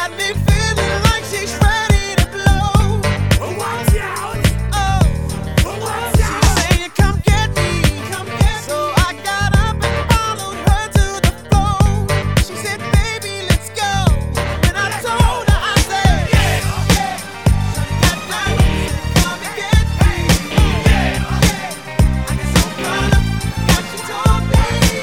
got me feeling like she's ready to blow. Watch out! Watch out! She's saying, come get me. So I got up and followed her to the floor. She said, baby, let's go. And I told her, I said, come and get me. I get so caught up in what she told me.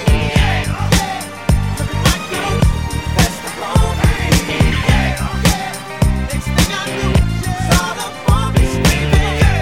Look at my clothes, that's the whole thing. Next thing I knew, she was all up on me screaming.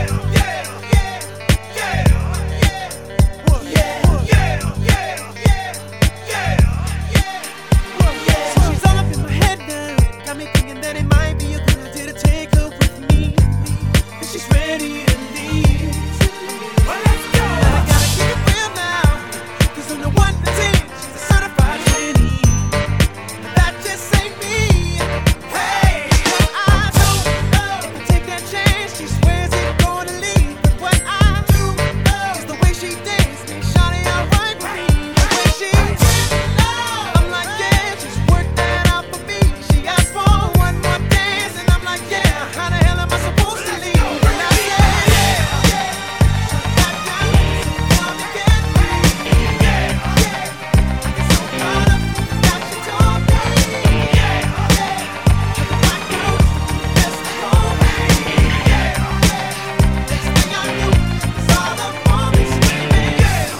So she's all up in my head now, got me thinking that it might be a good idea to take her with me. 'Cause she's ready to leave. Well, let's go! But I gotta keep it real now, 'cause from the 1 to 10, she's a certified 20. But that just ain't me. Hey, I don't know if I take that chance, she swears it's gonna leave. But what I do know is the way she dances, makes shawty alright with me. The way she I'm like, yeah, she's worked that out for me. She asked for one more dance, and I'm like, yeah, how the hell am I supposed to leave? And I said, got down, come and get me. I get so caught up in what she told me. Look at my clothes, that's the whole thing. Next thing I knew, she was all up on me screaming.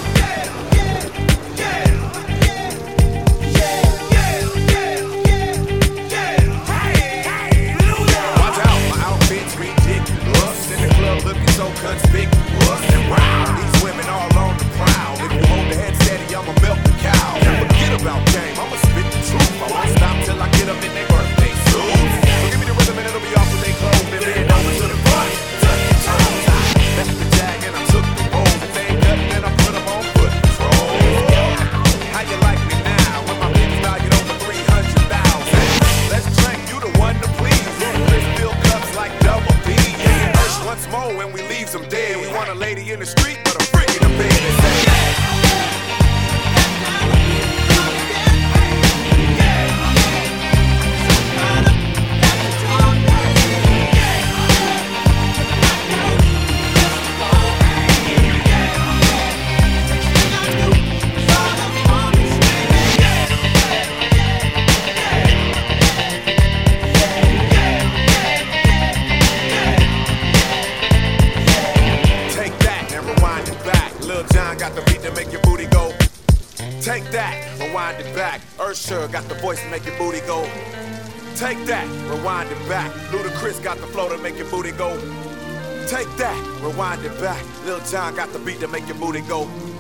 Watch out, my outfit's ridiculous. In the club looking so conspicuous. And wow, these women all on the prowl. If you hold the head steady, I'ma milk the cow. Forget about game, I'ma spit the truth. I won't stop till I get them in their birthday suit. So give me the rhythm and it'll be off when they close. Then bend over to the front, touch the toes. Left the jag and I took the roll. If they ain't nothing, then I put them on foot patrol. How you like me now when my bitch valued over 300,000? Let's drink, you the one to please. Chris fill cups like double D. Yeah, urge once more when we leave them dead. We want a lady in the street, but a freak in the bed. They say, take that and rewind it back. Lil Jon got the beat to make your booty go. Take that, rewind it back. Usher got the voice to make your booty go. Take that, rewind it back. Ludacris got the flow to make your booty go. Take that, rewind it back. Lil Jon got the beat to make your booty go.